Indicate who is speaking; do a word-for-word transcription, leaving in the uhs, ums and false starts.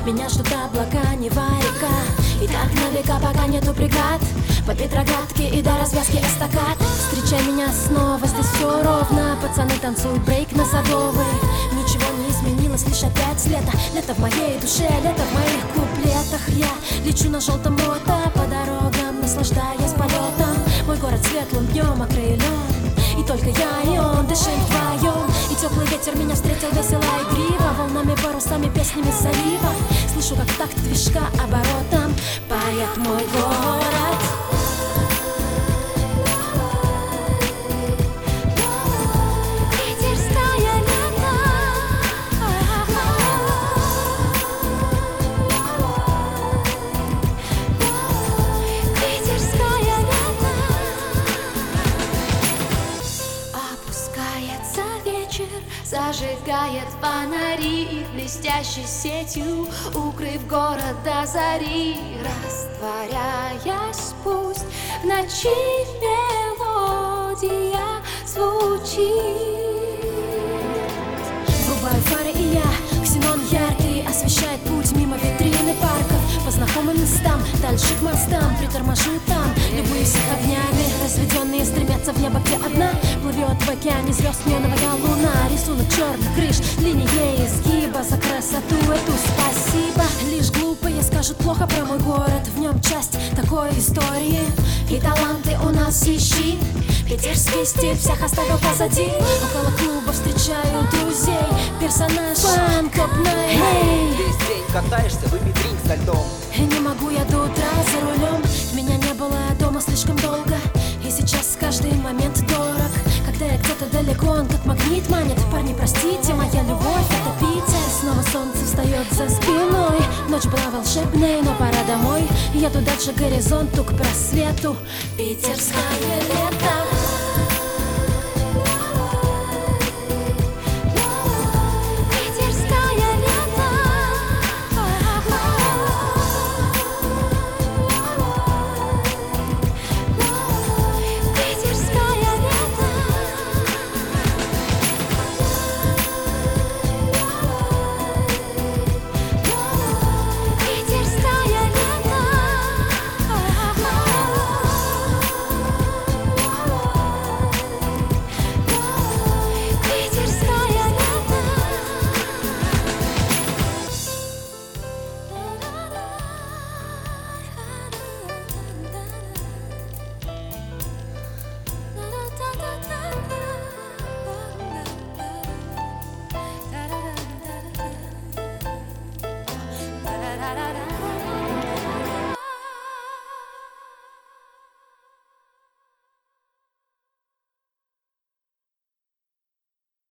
Speaker 1: Меня ждут облака, Нева, река. И так на века, пока нету бригад, по Петроградке и до развязки эстакад. Встречай меня снова, здесь все ровно. Пацаны танцуют брейк на Садовой. Ничего не изменилось, лишь опять лето. Лето в моей душе, лето в моих куплетах. Я лечу на желтом рото по дорогам, наслаждаясь полетом. Мой город светлым днем окрылен, и только я и он дышим вдвоем. И теплый ветер меня встретил весело и игриво, волнами, парусами, песнями залива. Слышу, как такт движка оборотом поет мой город.
Speaker 2: Зажигает фонари их блестящей сетью, укрыв город до зари. Растворяясь, пусть в ночи мелодия звучит.
Speaker 1: Врубаю фары, и я, ксенон яркий, освещает путь мимо витрины парков. По знакомым местам, дальше к мостам, приторможу там, любуюсь их огнями. Разведенные стремятся в небо, где одна плывет в океане звезд неоновая луна. Рисунок черных крыш, линии изгиба, за красоту эту спасибо. Лишь глупые скажут плохо про мой город, в нем часть такой истории. И таланты у нас ищи, питерский стиль всех оставил позади. Около клуба встречаю друзей, персонаж фанк опной.
Speaker 3: Весь день катаешься, выпей дринк со льдом.
Speaker 1: И не могу я до утра за рулем, меня не было дома слишком долго. И сейчас каждый момент дорог, когда я где-то далеко, он как магнит манит. Парни, простите, моя любовь — это Питер. Снова солнце встает за спиной, ночь была волшебной, но пора домой. Еду дальше к горизонту, к просвету. Питерское лето.